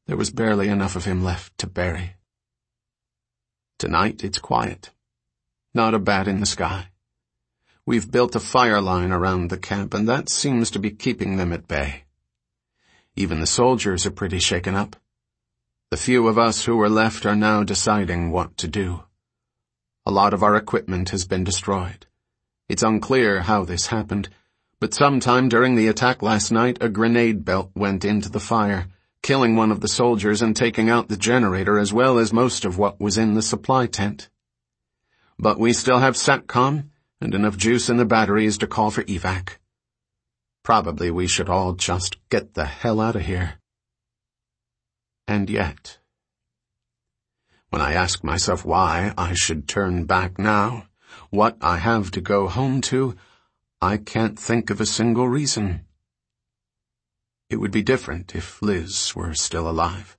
There was barely enough of him left to bury. Tonight it's quiet. Not a bat in the sky. We've built a fire line around the camp, and that seems to be keeping them at bay. Even the soldiers are pretty shaken up. The few of us who are left are now deciding what to do. A lot of our equipment has been destroyed. It's unclear how this happened, but sometime during the attack last night, a grenade belt went into the fire, killing one of the soldiers and taking out the generator as well as most of what was in the supply tent. But we still have SATCOM and enough juice in the batteries to call for evac. Probably we should all just get the hell out of here. And yet, when I ask myself why I should turn back now, what I have to go home to, I can't think of a single reason. It would be different if Liz were still alive.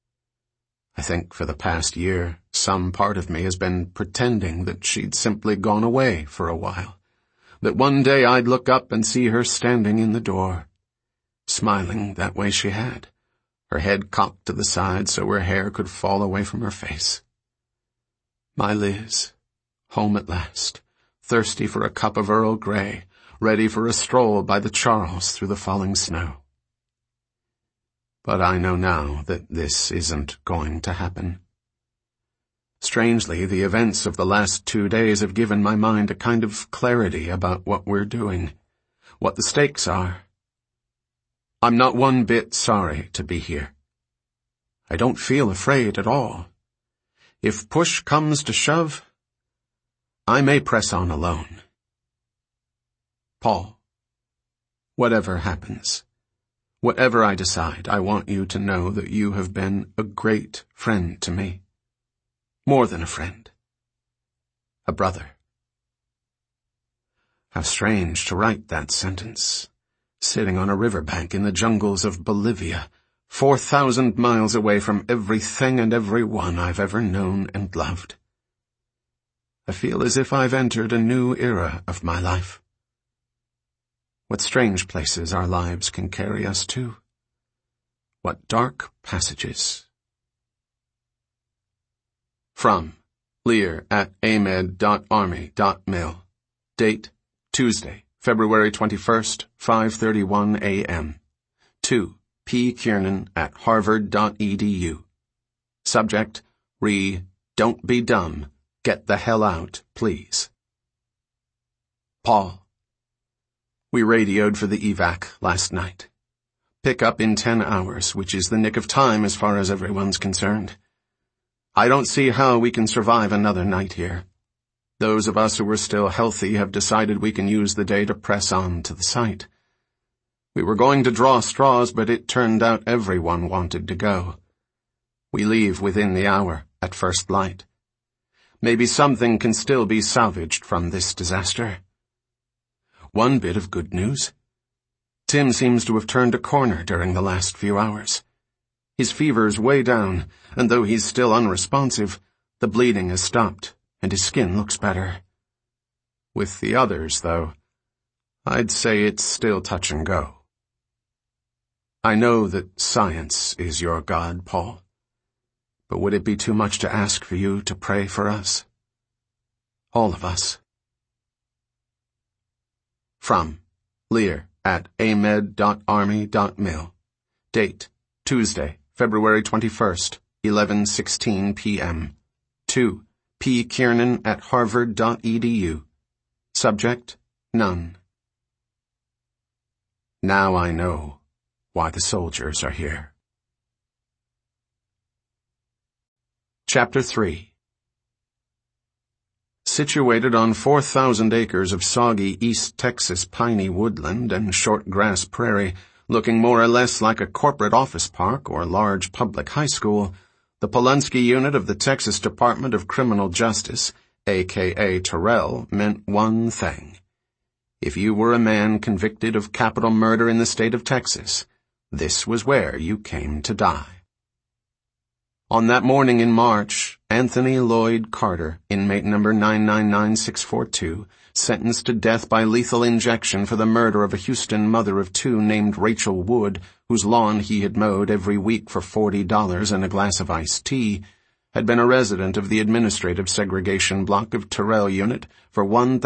I think for the past year, some part of me has been pretending that she'd simply gone away for a while, that one day I'd look up and see her standing in the door, smiling that way she had, her head cocked to the side so her hair could fall away from her face. My Liz, home at last, thirsty for a cup of Earl Grey, ready for a stroll by the Charles through the falling snow. But I know now that this isn't going to happen. Strangely, the events of the last 2 days have given my mind a kind of clarity about what we're doing, what the stakes are. I'm not one bit sorry to be here. I don't feel afraid at all. If push comes to shove, I may press on alone. Paul, whatever happens, whatever I decide, I want you to know that you have been a great friend to me. More than a friend. A brother. How strange to write that sentence, sitting on a riverbank in the jungles of Bolivia, 4,000 miles away from everything and everyone I've ever known and loved. I feel as if I've entered a new era of my life. What strange places our lives can carry us to. What dark passages. From lear@amed.army.mil. Date, Tuesday, February 21st, 5:31 a.m. To P. Kiernan@harvard.edu. Subject, Don't be dumb. Get the hell out, please. Paul. We radioed for the evac last night. Pick up in 10 hours, which is the nick of time as far as everyone's concerned. I don't see how we can survive another night here. Those of us who are still healthy have decided we can use the day to press on to the site. We were going to draw straws, but it turned out everyone wanted to go. We leave within the hour, at first light. Maybe something can still be salvaged from this disaster. One bit of good news. Tim seems to have turned a corner during the last few hours. His fever's way down, and though he's still unresponsive, the bleeding has stopped, and his skin looks better. With the others, though, I'd say it's still touch and go. I know that science is your God, Paul, but would it be too much to ask for you to pray for us? All of us. From lear@amed.army.mil. Date, Tuesday, February 21st, 11:16 p.m. To P. Kiernan@harvard.edu. Subject, none. Now I know why the soldiers are here. Chapter 3. Situated on 4,000 acres of soggy East Texas piney woodland and short grass prairie, looking more or less like a corporate office park or large public high school, the Polunsky unit of the Texas Department of Criminal Justice, a.k.a. Terrell, meant one thing. If you were a man convicted of capital murder in the state of Texas, this was where you came to die. On that morning in March, Anthony Lloyd Carter, inmate number 999642, sentenced to death by lethal injection for the murder of a Houston mother of two named Rachel Wood, whose lawn he had mowed every week for $40 and a glass of iced tea, had been a resident of the administrative segregation block of Terrell Unit for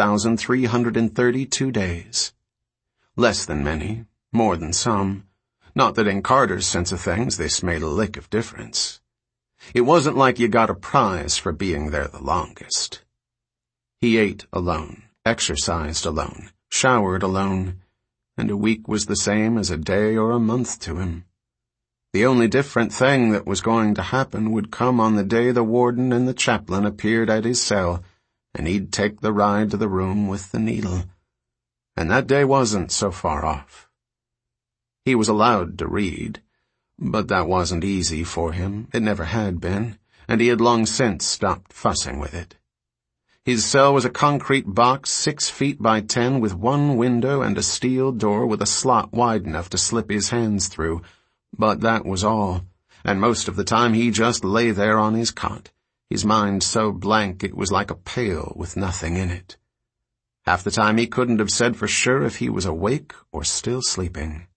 1,332 days. Less than many, more than some. Not that in Carter's sense of things this made a lick of difference. It wasn't like you got a prize for being there the longest. He ate alone, exercised alone, showered alone, and a week was the same as a day or a month to him. The only different thing that was going to happen would come on the day the warden and the chaplain appeared at his cell, and he'd take the ride to the room with the needle. And that day wasn't so far off. He was allowed to read, but that wasn't easy for him. It never had been, and he had long since stopped fussing with it. His cell was a concrete box 6 feet by 10 with one window and a steel door with a slot wide enough to slip his hands through, but that was all, and most of the time he just lay there on his cot, his mind so blank it was like a pail with nothing in it. Half the time he couldn't have said for sure if he was awake or still sleeping.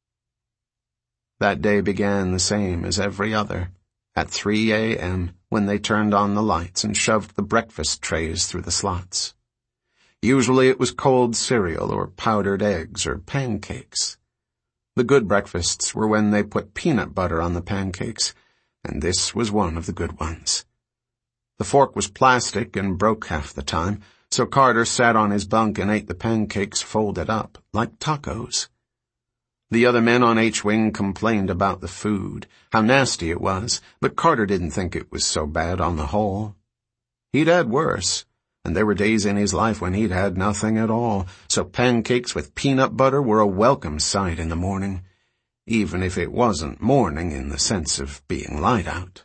That day began the same as every other, at 3 a.m., when they turned on the lights and shoved the breakfast trays through the slots. Usually it was cold cereal or powdered eggs or pancakes. The good breakfasts were when they put peanut butter on the pancakes, and this was one of the good ones. The fork was plastic and broke half the time, so Carter sat on his bunk and ate the pancakes folded up, like tacos. The other men on H-Wing complained about the food, how nasty it was, but Carter didn't think it was so bad on the whole. He'd had worse, and there were days in his life when he'd had nothing at all, so pancakes with peanut butter were a welcome sight in the morning, even if it wasn't morning in the sense of being light out.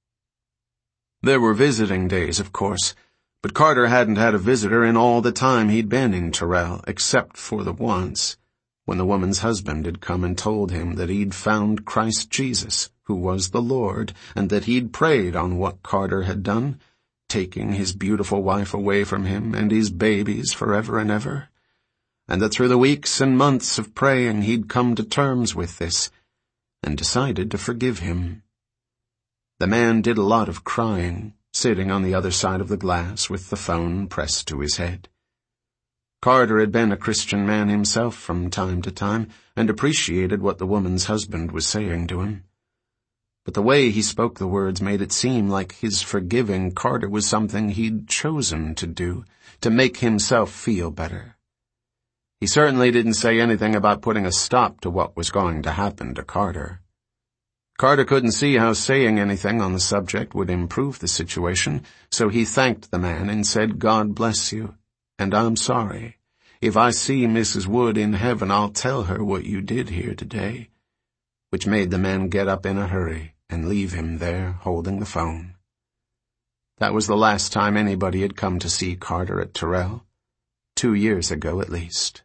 There were visiting days, of course, but Carter hadn't had a visitor in all the time he'd been in Terrell, except for the once, when the woman's husband had come and told him that he'd found Christ Jesus, who was the Lord, and that he'd prayed on what Carter had done, taking his beautiful wife away from him and his babies forever and ever, and that through the weeks and months of praying he'd come to terms with this, and decided to forgive him. The man did a lot of crying, sitting on the other side of the glass with the phone pressed to his head. Carter had been a Christian man himself from time to time, and appreciated what the woman's husband was saying to him. But the way he spoke the words made it seem like his forgiving Carter was something he'd chosen to do, to make himself feel better. He certainly didn't say anything about putting a stop to what was going to happen to Carter. Carter couldn't see how saying anything on the subject would improve the situation, so he thanked the man and said, "God bless you. And I'm sorry. If I see Mrs. Wood in heaven, I'll tell her what you did here today," which made the man get up in a hurry and leave him there holding the phone. That was the last time anybody had come to see Carter at Terrell, 2 years ago at least.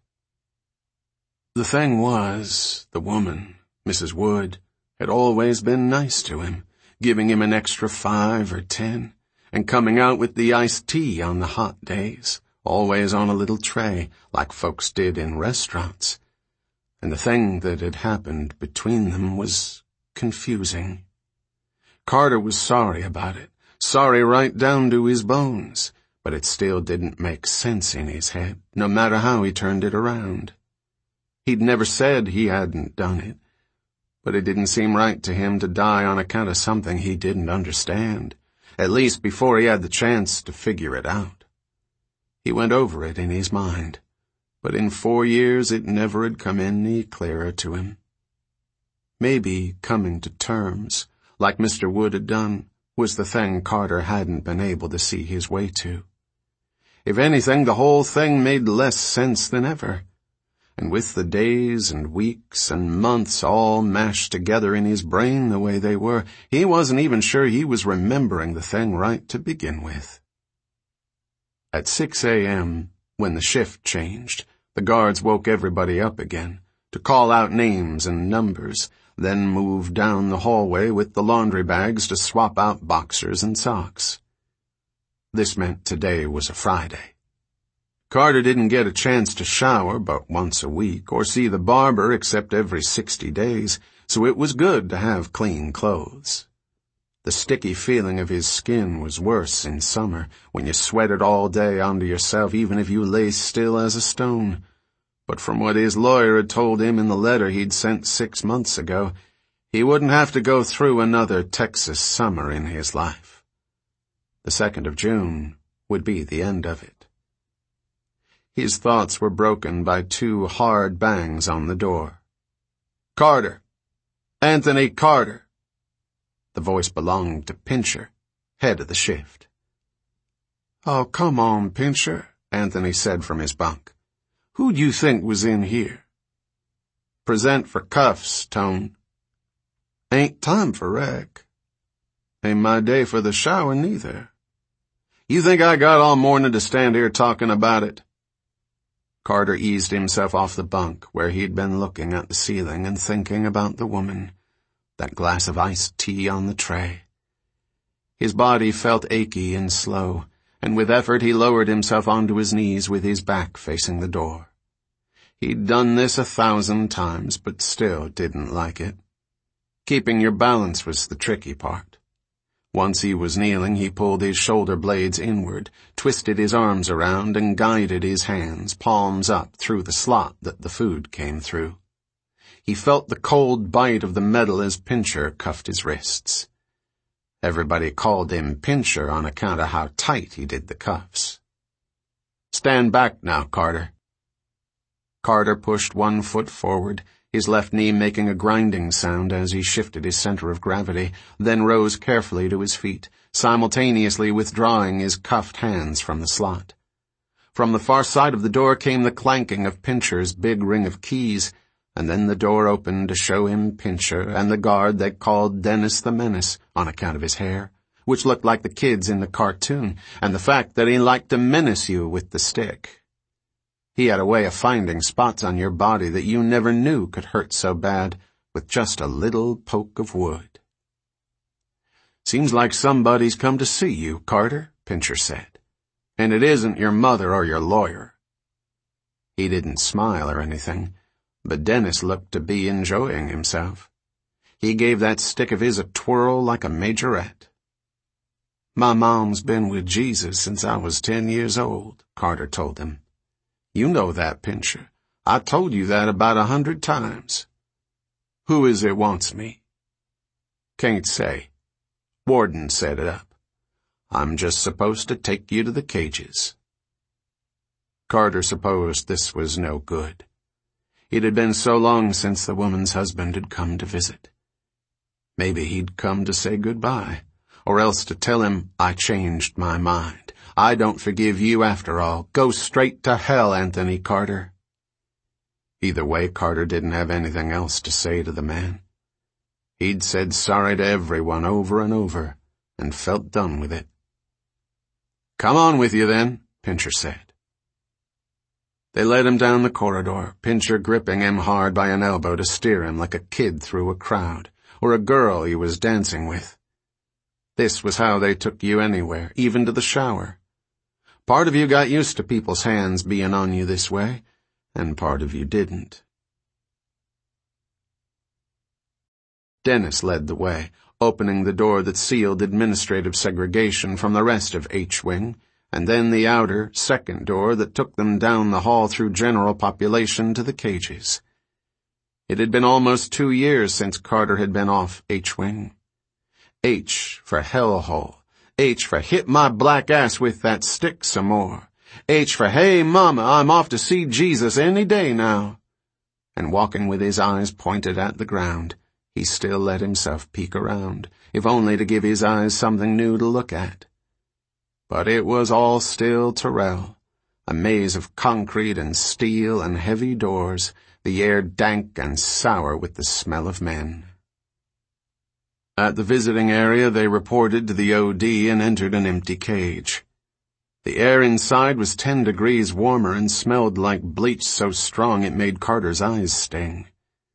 The thing was, the woman, Mrs. Wood, had always been nice to him, giving him an extra 5 or 10, and coming out with the iced tea on the hot days, always on a little tray, like folks did in restaurants. And the thing that had happened between them was confusing. Carter was sorry about it, sorry right down to his bones, but it still didn't make sense in his head, no matter how he turned it around. He'd never said he hadn't done it, but it didn't seem right to him to die on account of something he didn't understand, at least before he had the chance to figure it out. He went over it in his mind, but in 4 years it never had come any clearer to him. Maybe coming to terms, like Mr. Wood had done, was the thing Carter hadn't been able to see his way to. If anything, the whole thing made less sense than ever, and with the days and weeks and months all mashed together in his brain the way they were, he wasn't even sure he was remembering the thing right to begin with. At 6 a.m., when the shift changed, the guards woke everybody up again, to call out names and numbers, then moved down the hallway with the laundry bags to swap out boxers and socks. This meant today was a Friday. Carter didn't get a chance to shower but once a week or see the barber except every 60 days, so it was good to have clean clothes. The sticky feeling of his skin was worse in summer, when you sweated all day onto yourself even if you lay still as a stone. But from what his lawyer had told him in the letter he'd sent 6 months ago, he wouldn't have to go through another Texas summer in his life. The 2nd of June would be the end of it. His thoughts were broken by 2 hard bangs on the door. "Carter! Anthony Carter!" The voice belonged to Pincher, head of the shift. "Oh, come on, Pincher," Anthony said from his bunk. "Who'd you think was in here?" "Present for cuffs, Tone." "Ain't time for wreck." "Ain't my day for the shower, neither." "You think I got all morning to stand here talking about it?" Carter eased himself off the bunk where he'd been looking at the ceiling and thinking about the woman, that glass of iced tea on the tray. His body felt achy and slow, and with effort he lowered himself onto his knees with his back facing the door. He'd done this 1,000 times, but still didn't like it. Keeping your balance was the tricky part. Once he was kneeling, he pulled his shoulder blades inward, twisted his arms around, and guided his hands, palms up, through the slot that the food came through. He felt the cold bite of the metal as Pincher cuffed his wrists. Everybody called him Pincher on account of how tight he did the cuffs. "Stand back now, Carter." Carter pushed 1 foot forward, his left knee making a grinding sound as he shifted his center of gravity, then rose carefully to his feet, simultaneously withdrawing his cuffed hands from the slot. From the far side of the door came the clanking of Pincher's big ring of keys, and then the door opened to show him Pincher and the guard they called Dennis the Menace on account of his hair, which looked like the kid's in the cartoon, and the fact that he liked to menace you with the stick. He had a way of finding spots on your body that you never knew could hurt so bad with just a little poke of wood. "Seems like somebody's come to see you, Carter," Pincher said. "And it isn't your mother or your lawyer." He didn't smile or anything, but Dennis looked to be enjoying himself. He gave that stick of his a twirl like a majorette. "My mom's been with Jesus since I was 10 years old," Carter told him. "You know that, Pincher. I told you that about 100 times. "Who is it wants me?" "Can't say. Warden set it up. I'm just supposed to take you to the cages." Carter supposed this was no good. It had been so long since the woman's husband had come to visit. Maybe he'd come to say goodbye, or else to tell him, "I changed my mind. I don't forgive you after all. Go straight to hell, Anthony Carter." Either way, Carter didn't have anything else to say to the man. He'd said sorry to everyone over and over, and felt done with it. "Come on with you then," Pincher said. They led him down the corridor, Pincher gripping him hard by an elbow to steer him like a kid through a crowd, or a girl he was dancing with. This was how they took you anywhere, even to the shower. Part of you got used to people's hands being on you this way, and part of you didn't. Dennis led the way, opening the door that sealed administrative segregation from the rest of H-Wing, and then the outer, second door that took them down the hall through general population to the cages. It had been almost 2 years since Carter had been off H-Wing. H for hellhole. H for hit my black ass with that stick some more. H for hey mama, I'm off to see Jesus any day now. And walking with his eyes pointed at the ground, he still let himself peek around, if only to give his eyes something new to look at. But it was all still Terrell, a maze of concrete and steel and heavy doors, the air dank and sour with the smell of men. At the visiting area, they reported to the OD and entered an empty cage. The air inside was 10 degrees warmer and smelled like bleach so strong it made Carter's eyes sting.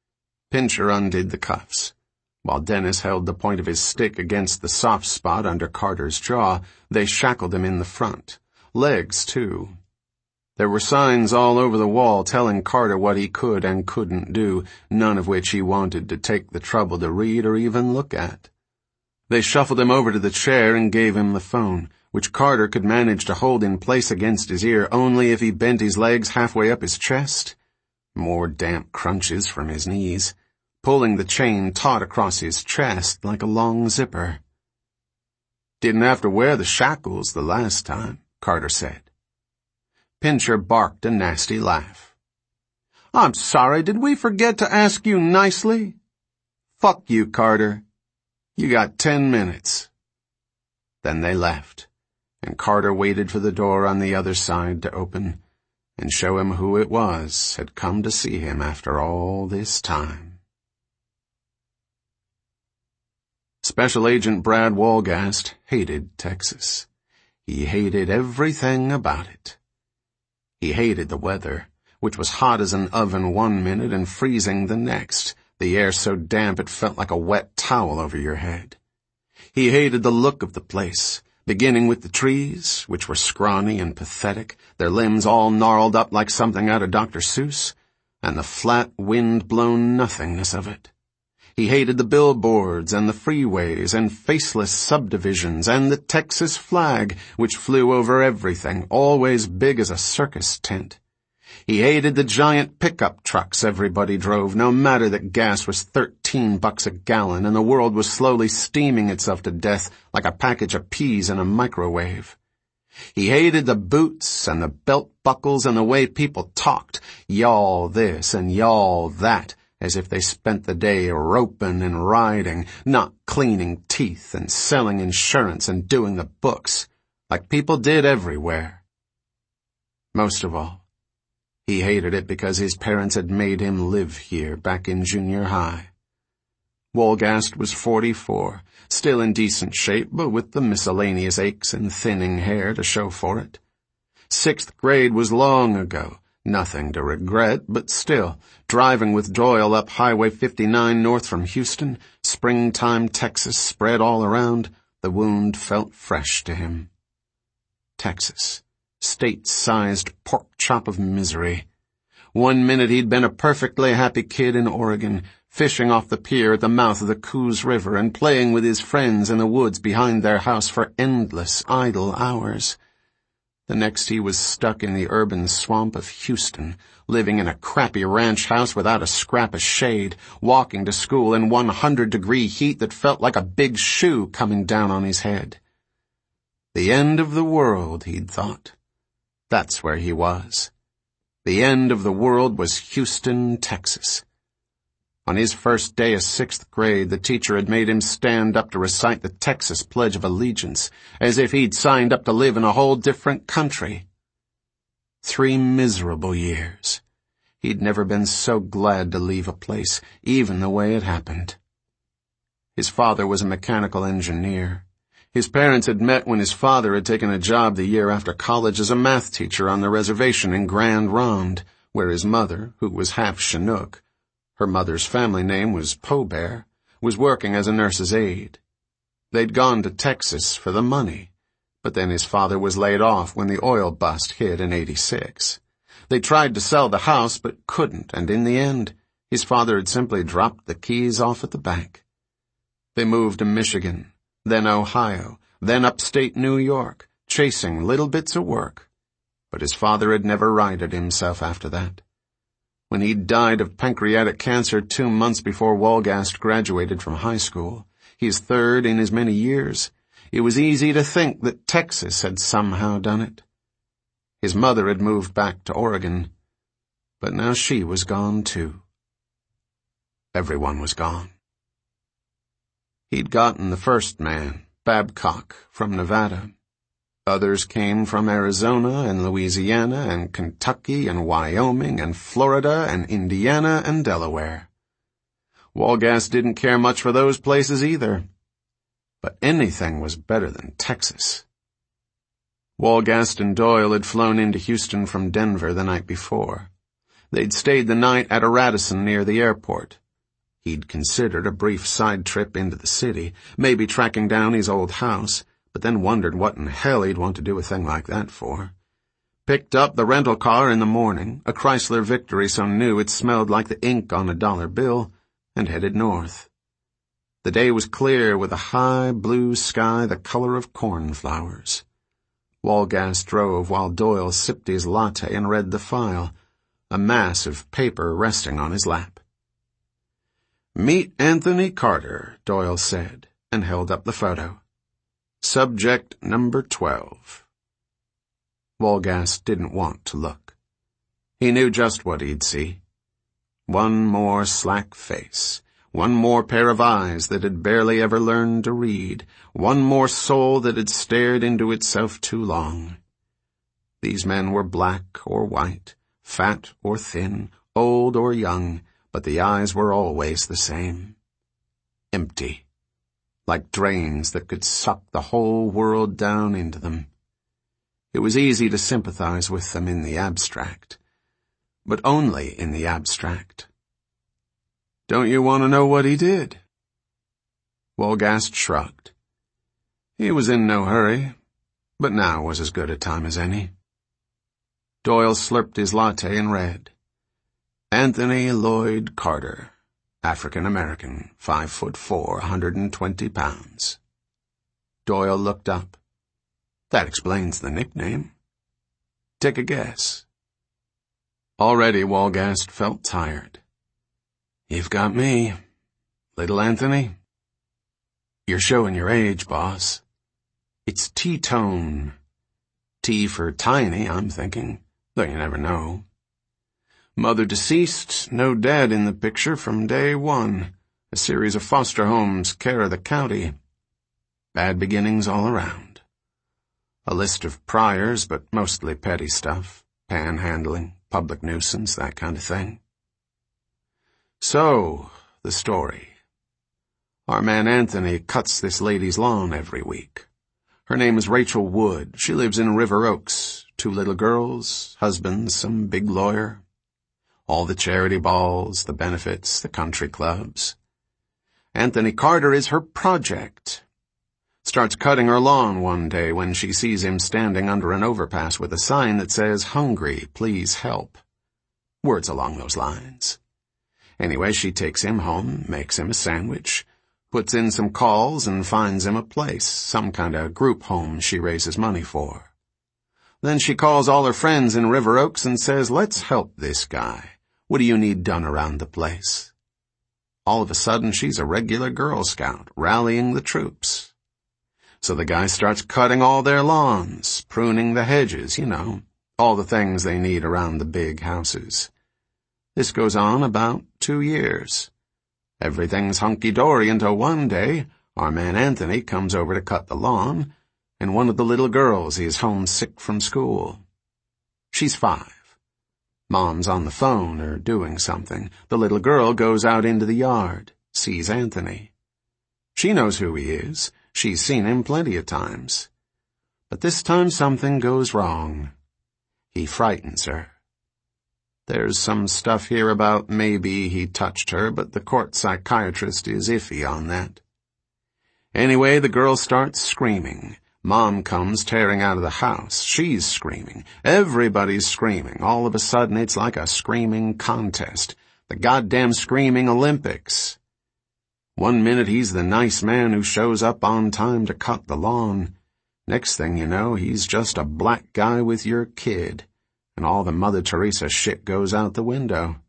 Pincher undid the cuffs. While Dennis held the point of his stick against the soft spot under Carter's jaw, they shackled him in the front. Legs, too. There were signs all over the wall telling Carter what he could and couldn't do, none of which he wanted to take the trouble to read or even look at. They shuffled him over to the chair and gave him the phone, which Carter could manage to hold in place against his ear only if he bent his legs halfway up his chest. More damp crunches from his knees, pulling the chain taut across his chest like a long zipper. "Didn't have to wear the shackles the last time," Carter said. Pincher barked a nasty laugh. "I'm sorry, did we forget to ask you nicely?" "Fuck you, Carter. You got 10 minutes. Then they left, and Carter waited for the door on the other side to open and show him who it was had come to see him after all this time. Special Agent Brad Wolgast hated Texas. He hated everything about it. He hated the weather, which was hot as an oven 1 minute and freezing the next, the air so damp it felt like a wet towel over your head. He hated the look of the place, beginning with the trees, which were scrawny and pathetic, their limbs all gnarled up like something out of Dr. Seuss, and the flat, wind-blown nothingness of it. He hated the billboards and the freeways and faceless subdivisions and the Texas flag, which flew over everything, always big as a circus tent. He hated the giant pickup trucks everybody drove, no matter that gas was $13 a gallon and the world was slowly steaming itself to death like a package of peas in a microwave. He hated the boots and the belt buckles and the way people talked, y'all this and y'all that, as if they spent the day roping and riding, not cleaning teeth and selling insurance and doing the books, like people did everywhere. Most of all, he hated it because his parents had made him live here back in junior high. Wolgast was 44, still in decent shape, but with the miscellaneous aches and thinning hair to show for it. 6th grade was long ago. Nothing to regret, but still, driving with Doyle up Highway 59 north from Houston, springtime Texas spread all around, the wound felt fresh to him. Texas, state-sized pork chop of misery. 1 minute he'd been a perfectly happy kid in Oregon, fishing off the pier at the mouth of the Coos River and playing with his friends in the woods behind their house for endless, idle hours. The next he was stuck in the urban swamp of Houston, living in a crappy ranch house without a scrap of shade, walking to school in 100-degree heat that felt like a big shoe coming down on his head. The end of the world, he'd thought. That's where he was. The end of the world was Houston, Texas. On his first day of 6th grade, the teacher had made him stand up to recite the Texas Pledge of Allegiance, as if he'd signed up to live in a whole different country. 3 miserable years. He'd never been so glad to leave a place, even the way it happened. His father was a mechanical engineer. His parents had met when his father had taken a job the year after college as a math teacher on the reservation in Grand Ronde, where his mother, who was half Chinook, her mother's family name was Pobear, was working as a nurse's aide. They'd gone to Texas for the money, but then his father was laid off when the oil bust hit in '86. They tried to sell the house but couldn't, and in the end, his father had simply dropped the keys off at the bank. They moved to Michigan, then Ohio, then upstate New York, chasing little bits of work. But his father had never righted himself after that. When he died of pancreatic cancer 2 months before Wolgast graduated from high school, his third in as many years, it was easy to think that Texas had somehow done it. His mother had moved back to Oregon, but now she was gone too. Everyone was gone. He'd gotten the first man, Babcock, from Nevada. Others came from Arizona and Louisiana and Kentucky and Wyoming and Florida and Indiana and Delaware. Wolgast didn't care much for those places either. But anything was better than Texas. Wolgast and Doyle had flown into Houston from Denver the night before. They'd stayed the night at a Radisson near the airport. He'd considered a brief side trip into the city, maybe tracking down his old house, but then wondered what in hell he'd want to do a thing like that for. Picked up the rental car in the morning, a Chrysler Victory so new it smelled like the ink on a dollar bill, and headed north. The day was clear with a high blue sky the color of cornflowers. Walgas drove while Doyle sipped his latte and read the file, a mass of paper resting on his lap. "Meet Anthony Carter," Doyle said, and held up the photo. "Subject number 12. Walgas didn't want to look. He knew just what he'd see. One more slack face, one more pair of eyes that had barely ever learned to read, one more soul that had stared into itself too long. These men were black or white, fat or thin, old or young, but the eyes were always the same. Empty, like drains that could suck the whole world down into them. It was easy to sympathize with them in the abstract, but only in the abstract. "Don't you want to know what he did?" Walgas shrugged. He was in no hurry, but now was as good a time as any. Doyle slurped his latte and read, "Anthony Lloyd Carter, African-American, 5'4", 120 pounds. Doyle looked up. "That explains the nickname. Take a guess." Already Walgas felt tired. "You've got me. Little Anthony?" "You're showing your age, boss. It's T-tone. T for tiny, I'm thinking, though you never know. Mother deceased, no dad in the picture from day one. A series of foster homes, care of the county. Bad beginnings all around. A list of priors, but mostly petty stuff. Panhandling, public nuisance, that kind of thing. So, the story. Our man Anthony cuts this lady's lawn every week. Her name is Rachel Wood. She lives in River Oaks. 2 little girls, husband, some big lawyer. All the charity balls, the benefits, the country clubs. Anthony Carter is her project. Starts cutting her lawn one day when she sees him standing under an overpass with a sign that says, "Hungry, please help." Words along those lines. Anyway, she takes him home, makes him a sandwich, puts in some calls and finds him a place, some kind of group home she raises money for. Then she calls all her friends in River Oaks and says, "Let's help this guy. What do you need done around the place?" All of a sudden, she's a regular Girl Scout, rallying the troops. So the guy starts cutting all their lawns, pruning the hedges, all the things they need around the big houses. This goes on about 2 years. Everything's hunky-dory until one day, our man Anthony comes over to cut the lawn, and one of the little girls is homesick from school. She's 5. Mom's on the phone or doing something. The little girl goes out into the yard, sees Anthony. She knows who he is. She's seen him plenty of times. But this time something goes wrong. He frightens her. There's some stuff here about maybe he touched her, but the court psychiatrist is iffy on that. Anyway, the girl starts screaming. Mom comes tearing out of the house. She's screaming. Everybody's screaming. All of a sudden, it's like a screaming contest. The goddamn screaming Olympics. One minute he's the nice man who shows up on time to cut the lawn. Next thing you know, he's just a black guy with your kid, and all the Mother Teresa shit goes out the window.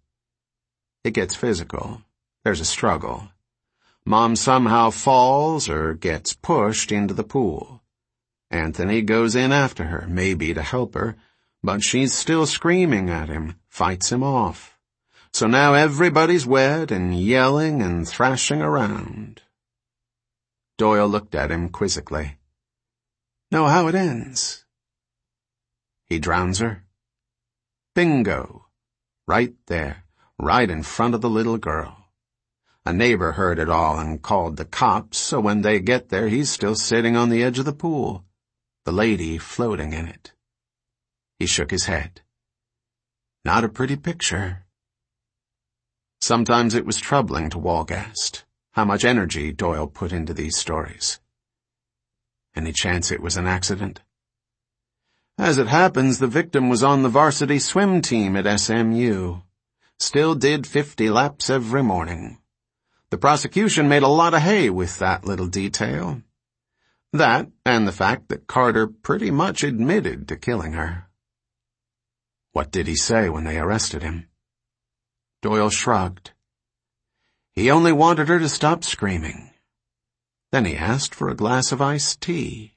It gets physical. There's a struggle. Mom somehow falls or gets pushed into the pool. Anthony goes in after her, maybe to help her, but she's still screaming at him, fights him off. So now everybody's wet and yelling and thrashing around. Doyle looked at him quizzically. "Know how it ends?" He drowns her. Bingo. Right there, right in front of the little girl. A neighbor heard it all and called the cops, so when they get there, he's still sitting on the edge of the pool, the lady floating in it. He shook his head. Not a pretty picture. Sometimes it was troubling to Walgast how much energy Doyle put into these stories. Any chance it was an accident? As it happens, the victim was on the varsity swim team at SMU. Still did 50 laps every morning. The prosecution made a lot of hay with that little detail. That, and the fact that Carter pretty much admitted to killing her. What did he say when they arrested him? Doyle shrugged. He only wanted her to stop screaming. Then he asked for a glass of iced tea.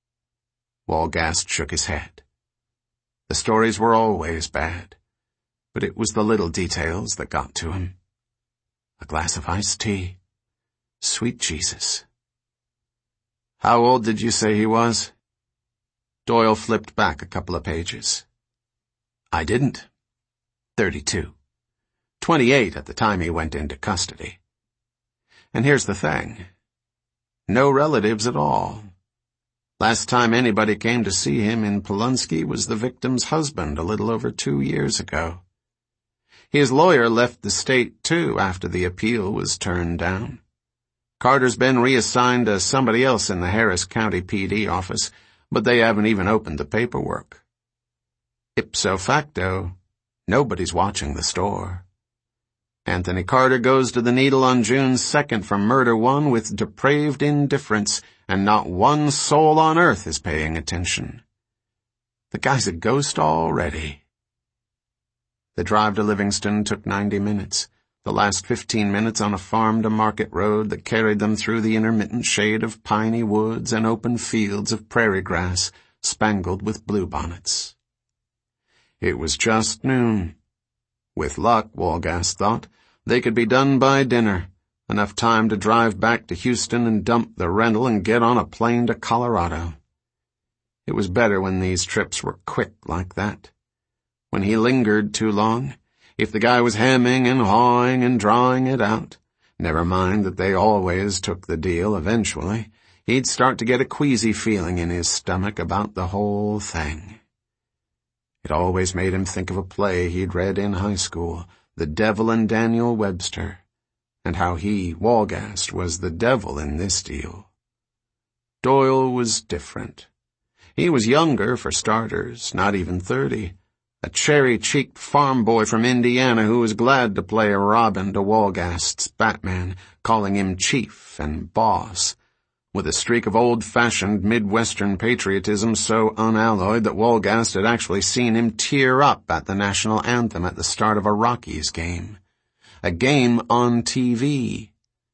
Walgast shook his head. The stories were always bad, but it was the little details that got to him. A glass of iced tea. Sweet Jesus. How old did you say he was? Doyle flipped back a couple of pages. I didn't. 32. 28 at the time he went into custody. And here's the thing. No relatives at all. Last time anybody came to see him in Polunsky was the victim's husband a little over 2 years ago. His lawyer left the state, too, after the appeal was turned down. Carter's been reassigned to somebody else in the Harris County PD office, but they haven't even opened the paperwork. Ipso facto, nobody's watching the store. Anthony Carter goes to the Needle on June 2nd for murder one with depraved indifference, and not one soul on earth is paying attention. The guy's a ghost already. The drive to Livingston took 90 minutes, the last 15 minutes on a farm-to-market road that carried them through the intermittent shade of piney woods and open fields of prairie grass spangled with bluebonnets. It was just noon. With luck, Walgast thought, they could be done by dinner, enough time to drive back to Houston and dump the rental and get on a plane to Colorado. It was better when these trips were quick like that. When he lingered too long, if the guy was hemming and hawing and drawing it out, never mind that they always took the deal eventually, he'd start to get a queasy feeling in his stomach about the whole thing. It always made him think of a play he'd read in high school, The Devil and Daniel Webster, and how he, Walgast, was the devil in this deal. Doyle was different. He was younger, for starters, not even 30. A cherry-cheeked farm boy from Indiana who was glad to play a Robin to Walgast's Batman, calling him chief and boss, with a streak of old-fashioned Midwestern patriotism so unalloyed that Walgast had actually seen him tear up at the national anthem at the start of a Rockies game. A game on TV.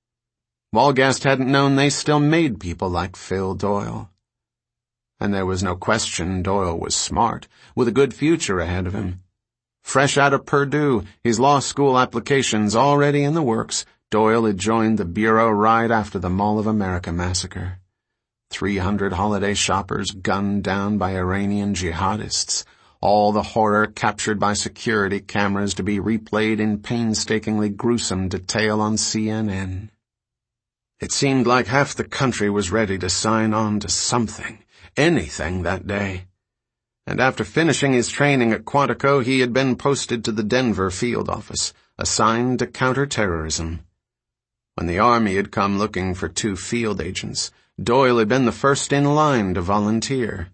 Walgast hadn't known they still made people like Phil Doyle. And there was no question Doyle was smart, with a good future ahead of him. Fresh out of Purdue, his law school applications already in the works, Doyle had joined the Bureau right after the Mall of America massacre. 300 holiday shoppers gunned down by Iranian jihadists, all the horror captured by security cameras to be replayed in painstakingly gruesome detail on CNN. It seemed like half the country was ready to sign on to something, anything that day. And after finishing his training at Quantico, he had been posted to the Denver field office, assigned to counter-terrorism. When the Army had come looking for 2 field agents, Doyle had been the first in line to volunteer.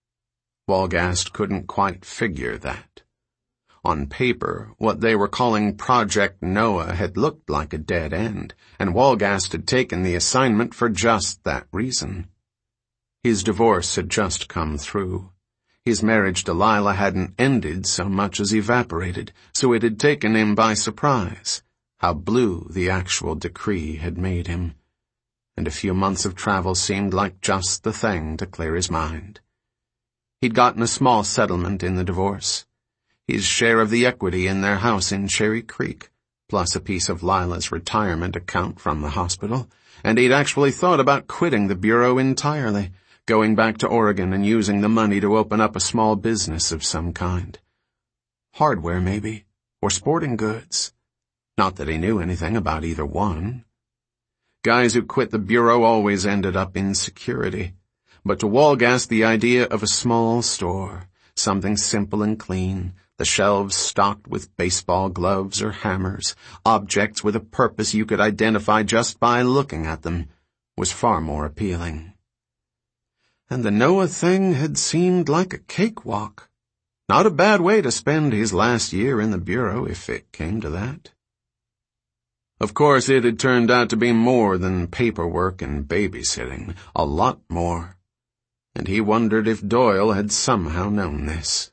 Walgast couldn't quite figure that. On paper, what they were calling Project Noah had looked like a dead end, and Walgast had taken the assignment for just that reason. His divorce had just come through. His marriage to Lila hadn't ended so much as evaporated, so it had taken him by surprise how blue the actual decree had made him. And a few months of travel seemed like just the thing to clear his mind. He'd gotten a small settlement in the divorce, his share of the equity in their house in Cherry Creek, plus a piece of Lila's retirement account from the hospital, and he'd actually thought about quitting the Bureau entirely, going back to Oregon and using the money to open up a small business of some kind. Hardware, maybe, or sporting goods. Not that he knew anything about either one. Guys who quit the Bureau always ended up in security. But to Walgast, the idea of a small store, something simple and clean, the shelves stocked with baseball gloves or hammers, objects with a purpose you could identify just by looking at them, was far more appealing. And the Noah thing had seemed like a cakewalk. Not a bad way to spend his last year in the Bureau, if it came to that. Of course, it had turned out to be more than paperwork and babysitting, a lot more. And he wondered if Doyle had somehow known this.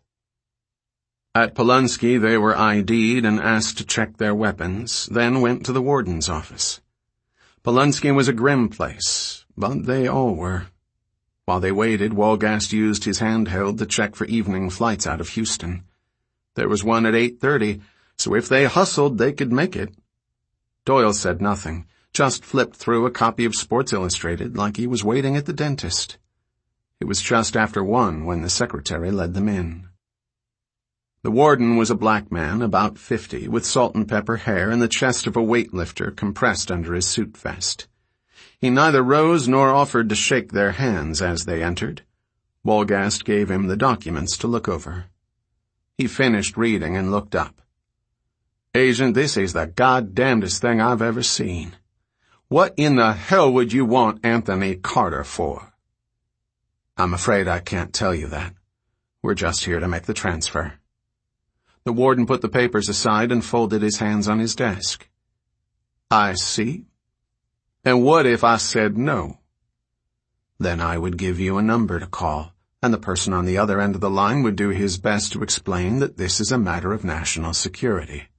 At Polunsky, they were ID'd and asked to check their weapons, then went to the warden's office. Polunsky was a grim place, but they all were. While they waited, Wolgast used his handheld to check for evening flights out of Houston. There was one at 8:30, so if they hustled, they could make it. Doyle said nothing, just flipped through a copy of Sports Illustrated like he was waiting at the dentist. It was just after 1 when the secretary led them in. The warden was a black man, about 50, with salt and pepper hair and the chest of a weightlifter compressed under his suit vest. He neither rose nor offered to shake their hands as they entered. Wolgast gave him the documents to look over. He finished reading and looked up. "Agent, this is the goddamnedest thing I've ever seen. What in the hell would you want Anthony Carter for?" "I'm afraid I can't tell you that. We're just here to make the transfer." The warden put the papers aside and folded his hands on his desk. "I see. And what if I said no?" "Then I would give you a number to call, and the person on the other end of the line would do his best to explain that this is a matter of national security."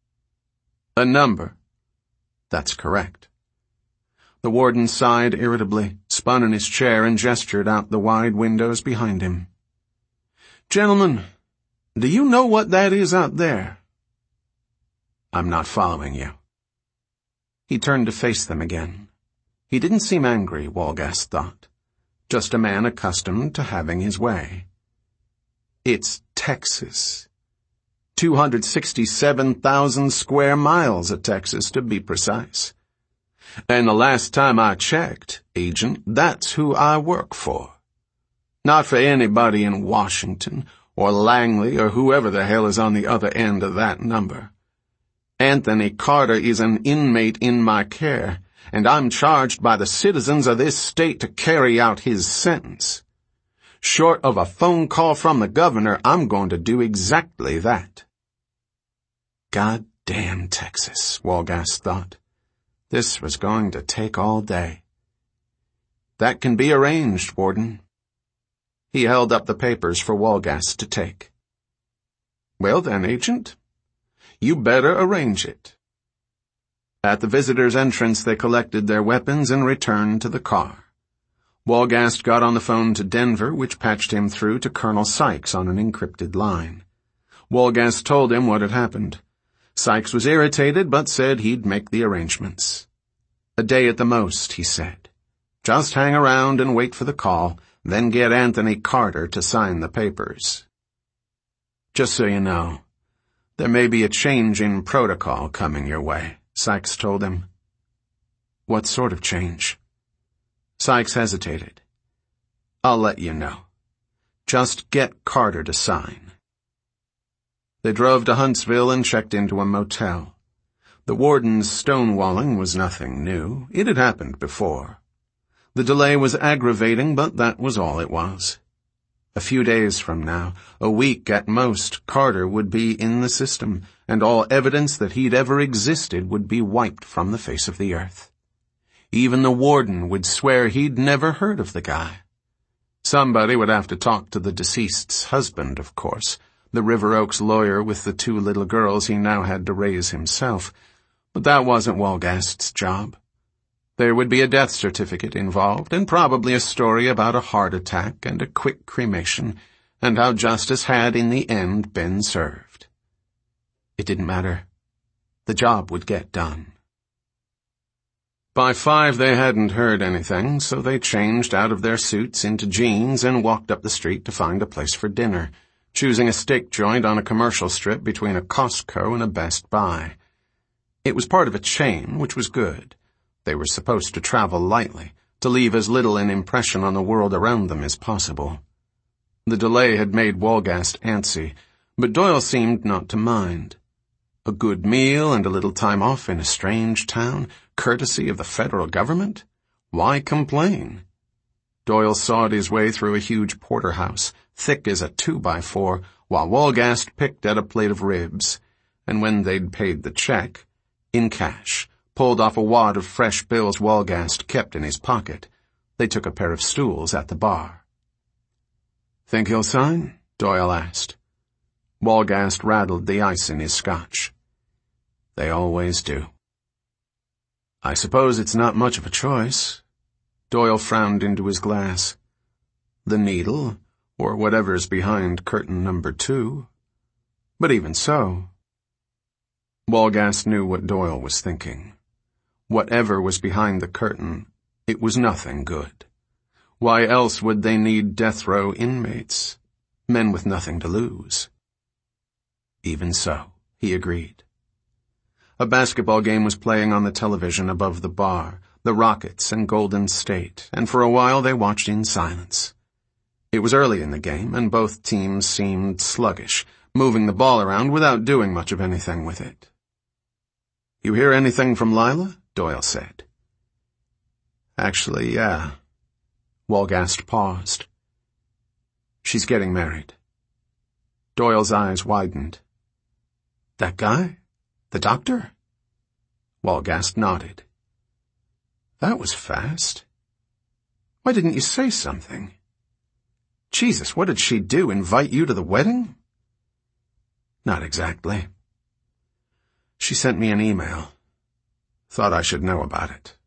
"A number?" "That's correct." The warden sighed irritably, spun in his chair, and gestured out the wide windows behind him. "Gentlemen, do you know what that is out there?" "I'm not following you." He turned to face them again. He didn't seem angry, Wolgast thought. Just a man accustomed to having his way. "It's Texas. 267,000 square miles of Texas, to be precise. And the last time I checked, Agent, that's who I work for. Not for anybody in Washington or Langley or whoever the hell is on the other end of that number. Anthony Carter is an inmate in my care, and I'm charged by the citizens of this state to carry out his sentence. Short of a phone call from the governor, I'm going to do exactly that." Goddamn Texas, Wolgast thought. This was going to take all day. "That can be arranged, Warden." He held up the papers for Wolgast to take. "Well then, Agent, you better arrange it." At the visitors' entrance, they collected their weapons and returned to the car. Wolgast got on the phone to Denver, which patched him through to Colonel Sykes on an encrypted line. Wolgast told him what had happened. Sykes was irritated, but said he'd make the arrangements. "A day at the most," he said. "Just hang around and wait for the call, then get Anthony Carter to sign the papers." "Just so you know, there may be a change in protocol coming your way," Sykes told him. "What sort of change?" Sykes hesitated. "I'll let you know. Just get Carter to sign." They drove to Huntsville and checked into a motel. The warden's stonewalling was nothing new. It had happened before. The delay was aggravating, but that was all it was. A few days from now, a week at most, Carter would be in the system, and all evidence that he'd ever existed would be wiped from the face of the earth. Even the warden would swear he'd never heard of the guy. Somebody would have to talk to the deceased's husband, of course, the River Oaks lawyer with the 2 little girls he now had to raise himself, but that wasn't Wolgast's job. There would be a death certificate involved, and probably a story about a heart attack and a quick cremation, and how justice had in the end been served. It didn't matter. The job would get done. By 5 they hadn't heard anything, so they changed out of their suits into jeans and walked up the street to find a place for dinner, choosing a steak joint on a commercial strip between a Costco and a Best Buy. It was part of a chain, which was good. They were supposed to travel lightly, to leave as little an impression on the world around them as possible. The delay had made Wolgast antsy, But Doyle seemed not to mind. A good meal and a little time off in a strange town, courtesy of the federal government? Why complain? Doyle sawed his way through a huge porterhouse, thick as a 2x4, while Walgast picked at a plate of ribs, and when they'd paid the check, in cash, pulled off a wad of fresh bills Walgast kept in his pocket, they took a pair of stools at the bar. "Think he'll sign?" Doyle asked. Walgast rattled the ice in his scotch. "They always do." "I suppose it's not much of a choice." Doyle frowned into his glass. "The needle, or whatever's behind curtain number 2. But even so." Walgast knew what Doyle was thinking. Whatever was behind the curtain, it was nothing good. Why else would they need death row inmates? Men with nothing to lose. "Even so," he agreed. A basketball game was playing on the television above the bar, the Rockets and Golden State, and for a while they watched in silence. It was early in the game, and both teams seemed sluggish, moving the ball around without doing much of anything with it. "You hear anything from Lila?" Doyle said. "Actually, yeah." Walgast paused. "She's getting married." Doyle's eyes widened. "That guy? The doctor?" Walgast nodded. "That was fast. Why didn't you say something? Jesus, what did she do, invite you to the wedding?" "Not exactly. She sent me an email. Thought I should know about it."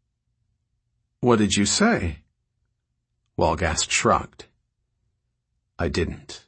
"What did you say?" Walgast shrugged. "I didn't."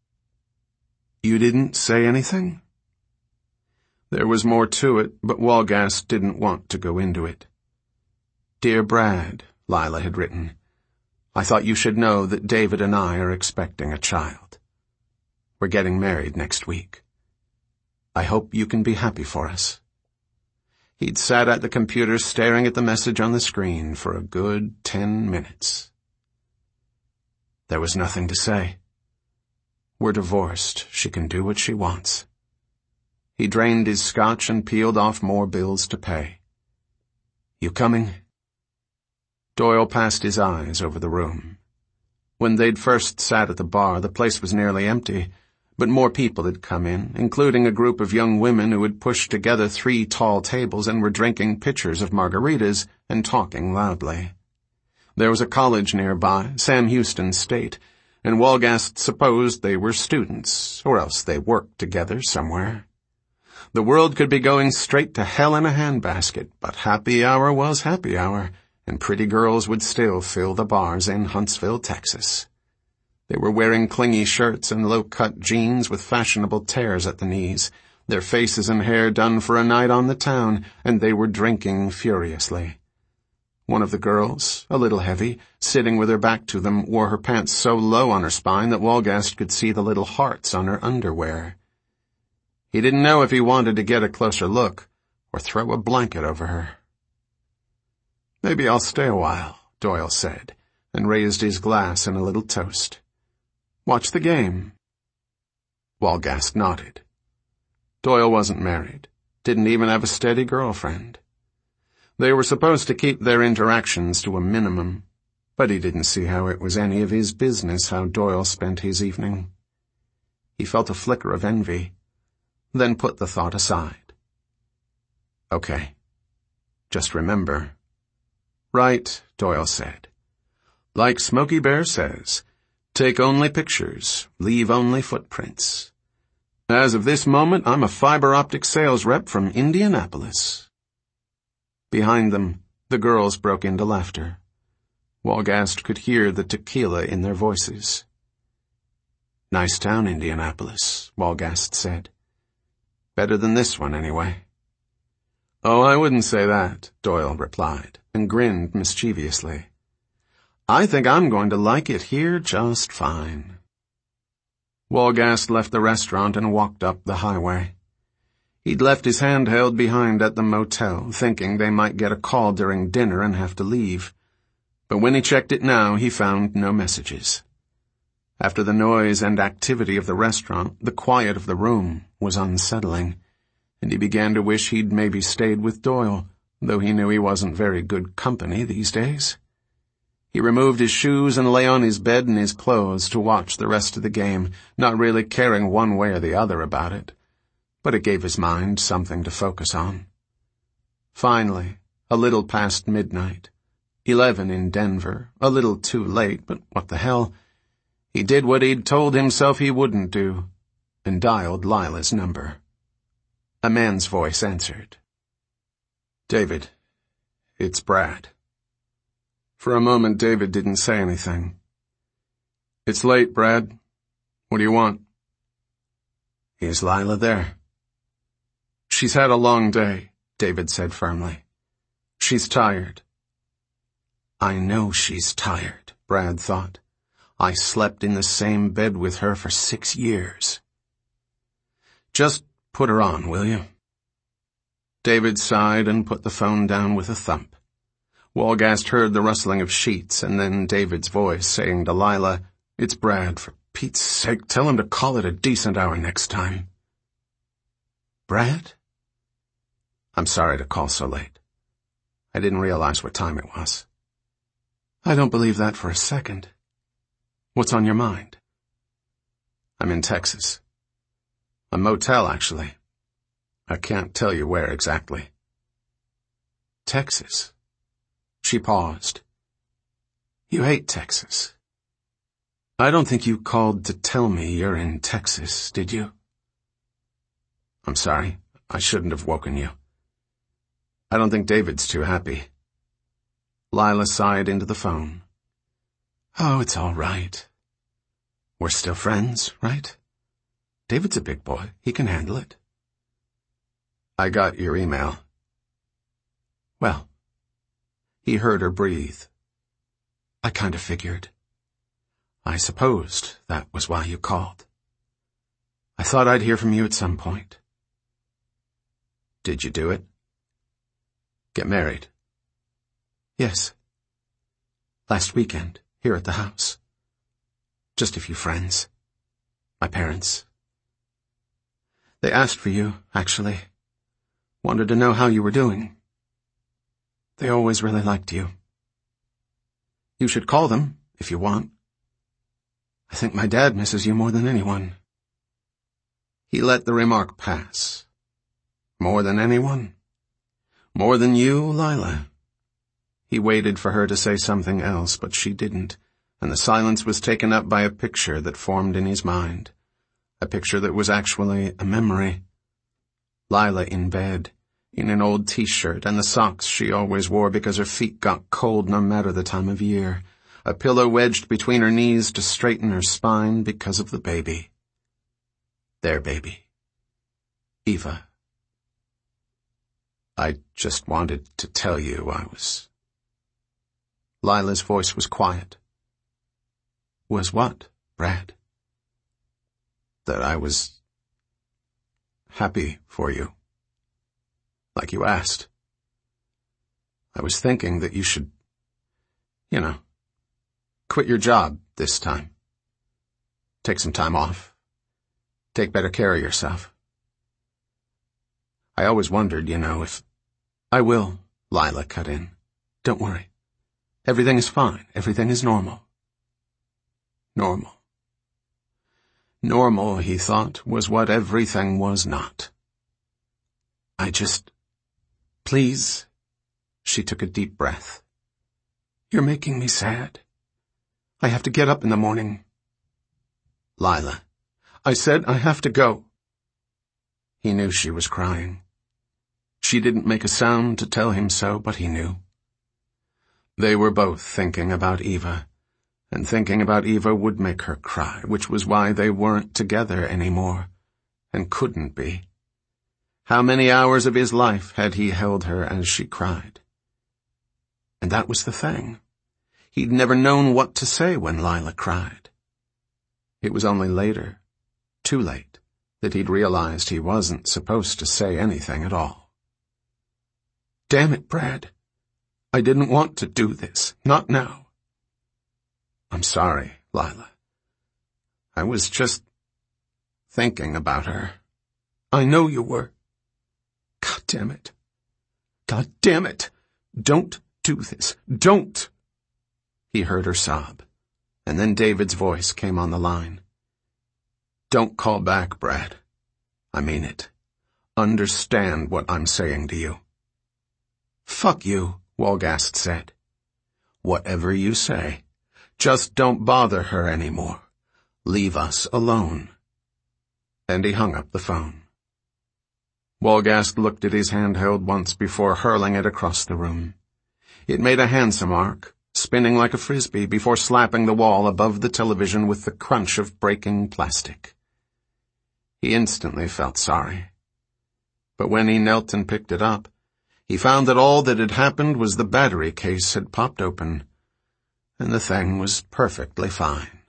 "You didn't say anything?" There was more to it, but Walgast didn't want to go into it. "Dear Brad," Lila had written, "I thought you should know that David and I are expecting a child. We're getting married next week. I hope you can be happy for us." He'd sat at the computer staring at the message on the screen for a good 10 minutes. There was nothing to say. We're divorced. She can do what she wants. He drained his scotch and peeled off more bills to pay. "You coming?" Doyle passed his eyes over the room. When they'd first sat at the bar, the place was nearly empty, but more people had come in, including a group of young women who had pushed together 3 tall tables and were drinking pitchers of margaritas and talking loudly. There was a college nearby, Sam Houston State, and Walgast supposed they were students, or else they worked together somewhere. The world could be going straight to hell in a handbasket, but happy hour was happy hour, and pretty girls would still fill the bars in Huntsville, Texas. They were wearing clingy shirts and low-cut jeans with fashionable tears at the knees, their faces and hair done for a night on the town, and they were drinking furiously. One of the girls, a little heavy, sitting with her back to them, wore her pants so low on her spine that Walgast could see the little hearts on her underwear. He didn't know if he wanted to get a closer look or throw a blanket over her. "Maybe I'll stay a while," Doyle said, and raised his glass in a little toast. "Watch the game." Walgast nodded. Doyle wasn't married, didn't even have a steady girlfriend. They were supposed to keep their interactions to a minimum, but he didn't see how it was any of his business how Doyle spent his evening. He felt a flicker of envy, then put the thought aside. "Okay. Just remember." "Right," Doyle said. "Like Smokey Bear says, take only pictures, leave only footprints. As of this moment, I'm a fiber optic sales rep from Indianapolis." Behind them, the girls broke into laughter. Walgast could hear the tequila in their voices. "Nice town, Indianapolis," Walgast said. "Better than this one, anyway." "Oh, I wouldn't say that," Doyle replied, and grinned mischievously. "I think I'm going to like it here just fine." Walgast left the restaurant and walked up the highway. He'd left his handheld behind at the motel, thinking they might get a call during dinner and have to leave. But when he checked it now, he found no messages. After the noise and activity of the restaurant, the quiet of the room was unsettling, and he began to wish he'd maybe stayed with Doyle, though he knew he wasn't very good company these days. He removed his shoes and lay on his bed in his clothes to watch the rest of the game, not really caring one way or the other about it. But it gave his mind something to focus on. Finally, a little past midnight, 11 in Denver, a little too late, but what the hell, he did what he'd told himself he wouldn't do, and dialed Lila's number. A man's voice answered. "David, it's Brad." For a moment, David didn't say anything. "It's late, Brad. What do you want?" "Is Lila there?" "She's had a long day," David said firmly. "She's tired." "I know she's tired," Brad thought. "I slept in the same bed with her for 6 years. Just put her on, will you?" David sighed and put the phone down with a thump. Walgast heard the rustling of sheets and then David's voice saying to Lila, "It's Brad. For Pete's sake, tell him to call it a decent hour next time." "Brad?" "I'm sorry to call so late. I didn't realize what time it was." "I don't believe that for a second. What's on your mind?" "I'm in Texas. A motel, actually. I can't tell you where exactly." "Texas?" She paused. "You hate Texas. I don't think you called to tell me you're in Texas, did you?" "I'm sorry. I shouldn't have woken you. I don't think David's too happy." Lila sighed into the phone. "Oh, it's all right. We're still friends, right? David's a big boy. He can handle it." "I got your email." "Well," he heard her breathe. "I kind of figured. I supposed that was why you called. I thought I'd hear from you at some point." "Did you do it? Get married?" "Yes. Last weekend, here at the house. Just a few friends. My parents. They asked for you, actually. Wanted to know how you were doing. They always really liked you. You should call them, if you want. I think my dad misses you more than anyone." He let the remark pass. More than anyone? More than you, Lila? He waited for her to say something else, but she didn't, and the silence was taken up by a picture that formed in his mind. A picture that was actually a memory. Lila in bed, in an old t-shirt and the socks she always wore because her feet got cold no matter the time of year. A pillow wedged between her knees to straighten her spine because of the baby. Their baby. Eva. "I just wanted to tell you I was..." Lila's voice was quiet. "Was what, Brad?" "That I was happy for you. Like you asked. I was thinking that you should, quit your job this time. Take some time off. Take better care of yourself. I always wondered, if..." "I will," Lila cut in. "Don't worry. Everything is fine. Everything is normal." Normal. Normal, he thought, was what everything was not. Please." She took a deep breath. "You're making me sad. I have to get up in the morning." "Lila." "I said I have to go." He knew she was crying. She didn't make a sound to tell him so, but he knew. They were both thinking about Eva, and thinking about Eva would make her cry, which was why they weren't together anymore, and couldn't be. How many hours of his life had he held her as she cried? And that was the thing. He'd never known what to say when Lila cried. It was only later, too late, that he'd realized he wasn't supposed to say anything at all. "Damn it, Brad. I didn't want to do this. Not now." "I'm sorry, Lila. I was just thinking about her. I know you were. God damn it. God damn it. Don't do this. Don't. He heard her sob, and then David's voice came on the line. Don't call back, Brad. I mean it. Understand what I'm saying to you. Fuck you, Wolgast said. Whatever you say. Just don't bother her anymore. Leave us alone. And he hung up the phone. Wolgast looked at his handheld once before hurling it across the room. It made a handsome arc, spinning like a frisbee before slapping the wall above the television with the crunch of breaking plastic. He instantly felt sorry. But when he knelt and picked it up, he found that all that had happened was the battery case had popped open, and the thing was perfectly fine.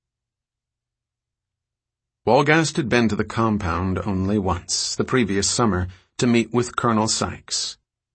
Wolgast had been to the compound only once, the previous summer, to meet with Colonel Sykes.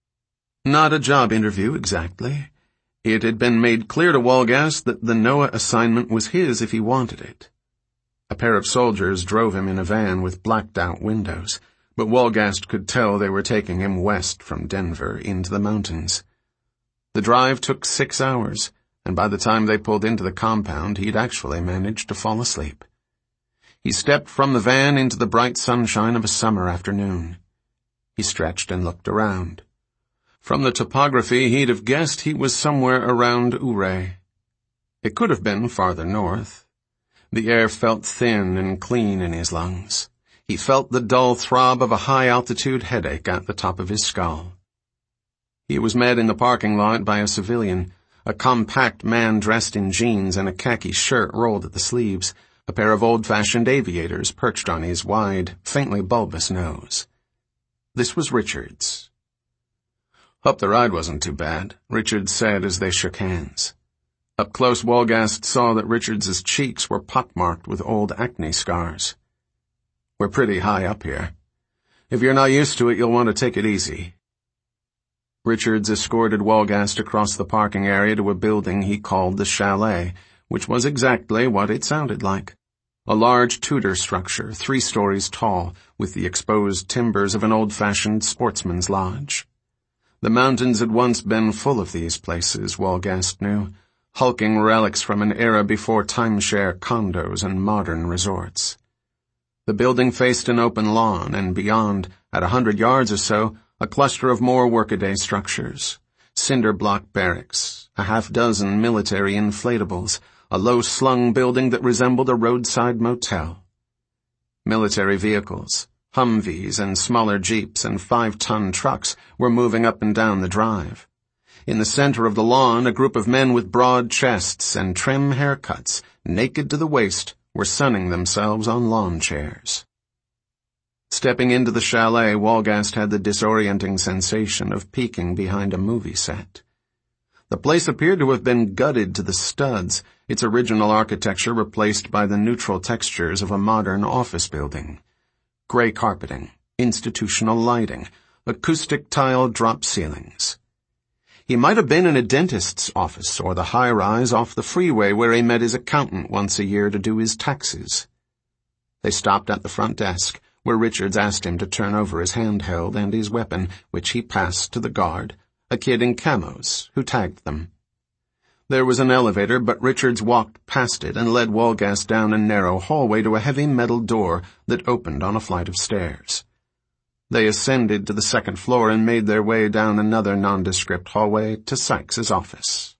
Not a job interview exactly. It had been made clear to Wolgast that the NOAA assignment was his if he wanted it. A pair of soldiers drove him in a van with blacked-out windows, but Wolgast could tell they were taking him west from Denver into the mountains. The drive took 6 hours, and by the time they pulled into the compound, he'd actually managed to fall asleep. He stepped from the van into the bright sunshine of a summer afternoon. He stretched and looked around. From the topography, he'd have guessed he was somewhere around Ouray. It could have been farther north. The air felt thin and clean in his lungs. He felt the dull throb of a high-altitude headache at the top of his skull. He was met in the parking lot by a civilian, a compact man dressed in jeans and a khaki shirt rolled at the sleeves, a pair of old-fashioned aviators perched on his wide, faintly bulbous nose. This was Richards. Hope the ride wasn't too bad, Richards said as they shook hands. Up close, Wolgast saw that Richards's cheeks were pockmarked with old acne scars. We're pretty high up here. If you're not used to it, you'll want to take it easy. Richards escorted Wolgast across the parking area to a building he called the Chalet, which was exactly what it sounded like. A large Tudor structure, 3 stories tall, with the exposed timbers of an old-fashioned sportsman's lodge. The mountains had once been full of these places, Wolgast knew, hulking relics from an era before timeshare condos and modern resorts. The building faced an open lawn, and beyond, at 100 yards or so, a cluster of more workaday structures. Cinder block barracks, a half-dozen military inflatables, a low-slung building that resembled a roadside motel. Military vehicles, Humvees and smaller jeeps and 5-ton trucks were moving up and down the drive. In the center of the lawn, a group of men with broad chests and trim haircuts, naked to the waist, were sunning themselves on lawn chairs. Stepping into the chalet, Wolgast had the disorienting sensation of peeking behind a movie set. The place appeared to have been gutted to the studs, its original architecture replaced by the neutral textures of a modern office building. Gray carpeting, institutional lighting, acoustic tile drop ceilings. He might have been in a dentist's office or the high-rise off the freeway where he met his accountant once a year to do his taxes. They stopped at the front desk, where Richards asked him to turn over his handheld and his weapon, which he passed to the guard, a kid in camos, who tagged them. There was an elevator, but Richards walked past it and led Wolgast down a narrow hallway to a heavy metal door that opened on a flight of stairs. They ascended to the 2nd floor and made their way down another nondescript hallway to Sykes's office.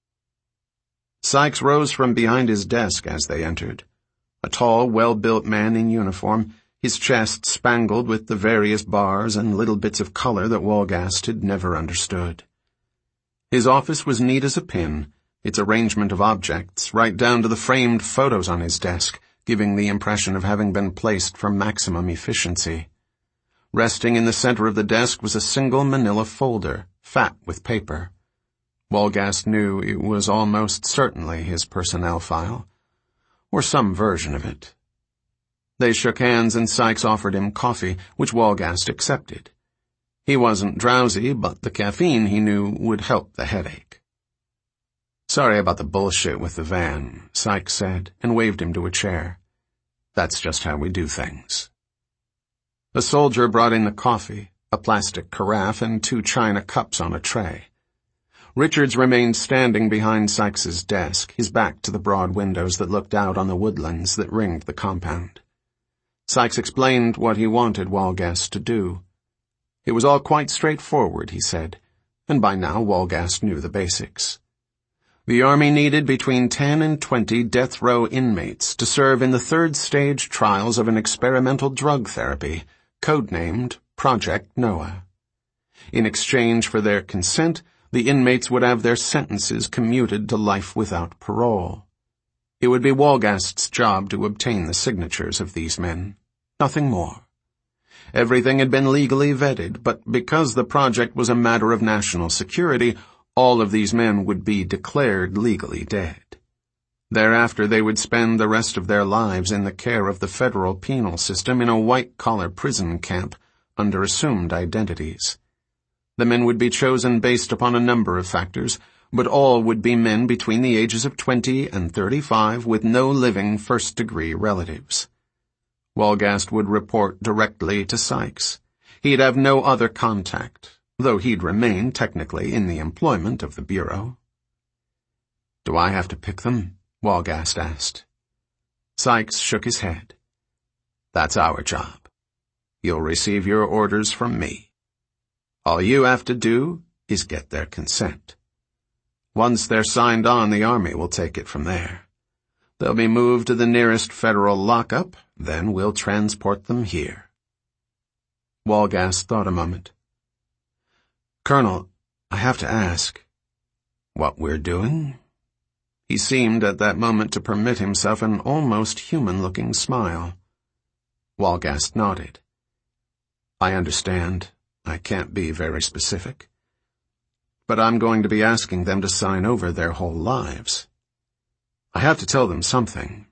Sykes rose from behind his desk as they entered. A tall, well-built man in uniform, his chest spangled with the various bars and little bits of color that Wolgast had never understood. His office was neat as a pin, its arrangement of objects, right down to the framed photos on his desk, giving the impression of having been placed for maximum efficiency. Resting in the center of the desk was a single manila folder, fat with paper. Wolgast knew it was almost certainly his personnel file, or some version of it. They shook hands and Sykes offered him coffee, which Wolgast accepted. He wasn't drowsy, but the caffeine, he knew, would help the headache. "Sorry about the bullshit with the van," Sykes said, and waved him to a chair. That's just how we do things. A soldier brought in the coffee, a plastic carafe, and 2 china cups on a tray. Richards remained standing behind Sykes's desk, his back to the broad windows that looked out on the woodlands that ringed the compound. Sykes explained what he wanted Walgast to do. It was all quite straightforward, he said, and by now Walgast knew the basics. The Army needed between 10 and 20 death row inmates to serve in the 3rd stage trials of an experimental drug therapy, codenamed Project Noah. In exchange for their consent, the inmates would have their sentences commuted to life without parole. It would be Walgast's job to obtain the signatures of these men. Nothing more. Everything had been legally vetted, but because the project was a matter of national security, all of these men would be declared legally dead. Thereafter they would spend the rest of their lives in the care of the federal penal system in a white-collar prison camp under assumed identities. The men would be chosen based upon a number of factors, but all would be men between the ages of 20 and 35 with no living first-degree relatives. Walgast would report directly to Sykes. He'd have no other contact, though he'd remain technically in the employment of the Bureau. "Do I have to pick them?" Walgast asked. Sykes shook his head. "That's our job. You'll receive your orders from me. All you have to do is get their consent. Once they're signed on, the Army will take it from there. They'll be moved to the nearest federal lockup, then we'll transport them here." Walgast thought a moment. "Colonel, I have to ask, what we're doing?" He seemed at that moment to permit himself an almost human-looking smile. Walgast nodded. "I understand. I can't be very specific. But I'm going to be asking them to sign over their whole lives. I have to tell them something."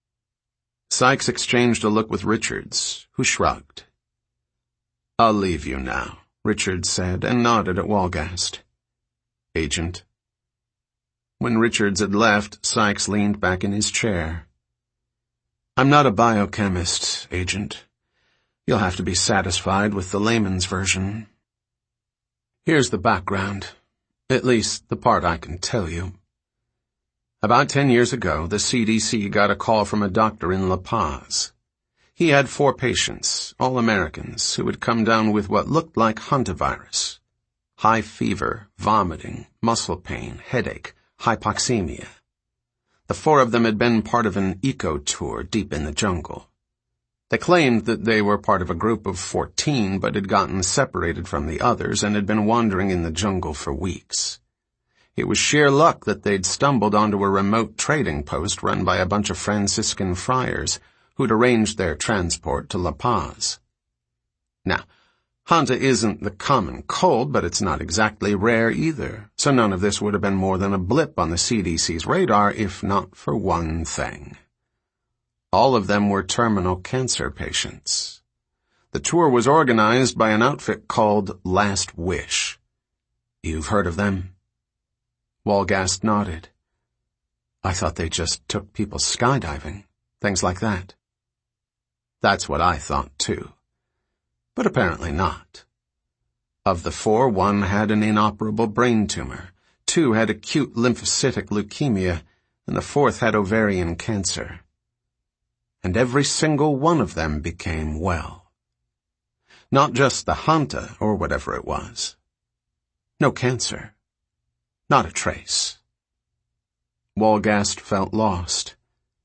Sykes exchanged a look with Richards, who shrugged. "I'll leave you now," Richards said, and nodded at Walgast. "Agent." When Richards had left, Sykes leaned back in his chair. "I'm not a biochemist, Agent. You'll have to be satisfied with the layman's version. Here's the background, at least the part I can tell you. About 10 years ago, the CDC got a call from a doctor in La Paz. He had 4 patients, all Americans, who had come down with what looked like hantavirus. High fever, vomiting, muscle pain, headache, hypoxemia. The 4 of them had been part of an eco-tour deep in the jungle. They claimed that they were part of a group of 14, but had gotten separated from the others and had been wandering in the jungle for weeks. It was sheer luck that they'd stumbled onto a remote trading post run by a bunch of Franciscan friars who'd arranged their transport to La Paz. Now, Hanta isn't the common cold, but it's not exactly rare either, so none of this would have been more than a blip on the CDC's radar if not for one thing. All of them were terminal cancer patients. The tour was organized by an outfit called Last Wish. You've heard of them? Walgast nodded. I thought they just took people skydiving, things like that. That's what I thought too. But apparently not. Of the 4, 1 had an inoperable brain tumor, 2 had acute lymphocytic leukemia, and the 4th had ovarian cancer. And every single one of them became well. Not just the Hanta, or whatever it was. No cancer. Not a trace. Walgast felt lost.